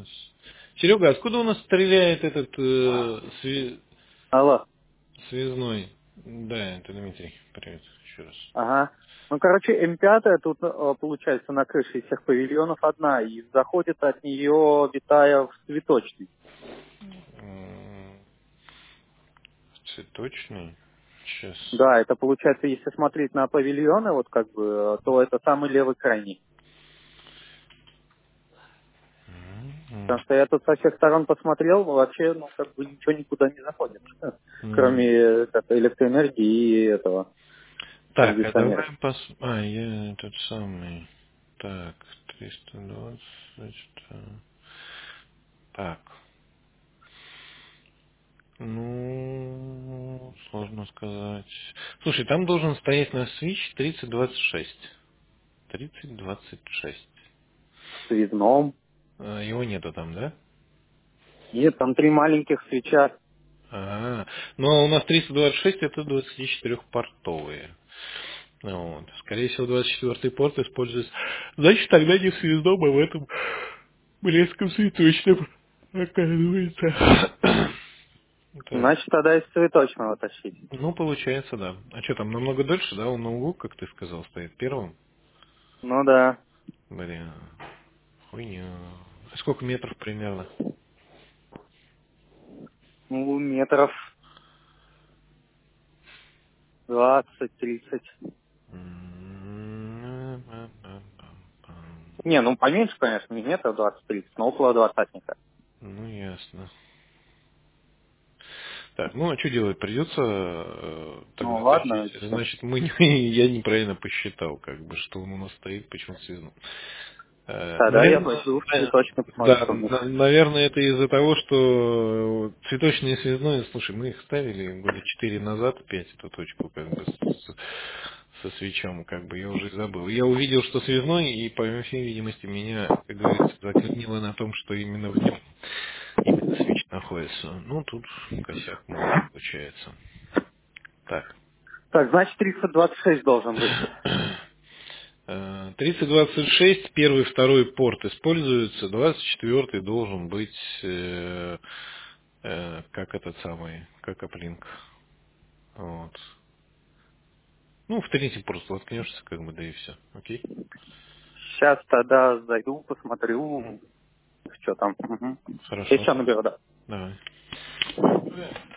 Серега, откуда у нас стреляет этот Алло. связной? Да, это Дмитрий. Привет еще раз. Ага. Ну, короче, М5 тут, получается, на крыше из всех павильонов одна, и заходит от нее, витая в цветочный. Цветочный. Сейчас. Да, это получается, если смотреть на павильоны, вот как бы, то это самый левый крайний. Потому что я тут со всех сторон посмотрел, вообще, ну, как бы ничего никуда не заходит, кроме электроэнергии и этого Так, а кондиционера. давай я тот самый. Так, 320. Так. Ну, сложно сказать. Слушай, там должен стоять на Switch 3026. 3026. С визном. Его нету там, да? Нет, там 3 маленьких свеча. Но у нас 326 это 24-портовые. Вот. Скорее всего, 24-й порт используется. Значит, тогда не в связном, а в этом блеском цветочном, оказывается. Так. Значит, тогда из цветочного тащить. Ну, получается, да. А что там, намного дольше, да? Он на углу, как ты сказал, стоит первым? Ну да. Блин, хуйня. А сколько метров примерно? Ну, метров 20-30. Не, ну поменьше, конечно, не метров 20-30, но около 20-ника. Ну, ясно. Так, ну а что делать? Придется Ну тогда ладно, тащить. чё. Значит, я неправильно посчитал, как бы, что он у нас стоит, почему связано. Тогда я Наверное, пойду в цветочный посмотрю, да, что будет. наверное, это из-за того, что цветочные и связное, слушай, мы их ставили года 4 назад, опять эту точку, как бы, со свечом, как бы, я уже забыл. Я увидел, что связной, и, по всей видимости, меня, как говорится, заклинило на том, что именно в нем именно свеч находится. Ну, тут косяк мой получается. Так. Так, значит, 326 должен быть. 3026, первый, второй порт используется, 24 должен быть, как этот самый, как оплинк. Вот. Ну, в третий порт воткнешься, как бы, да и все. Окей? Сейчас тогда зайду, посмотрю, что там. Угу. Хорошо. Еще наберу, да. Давай.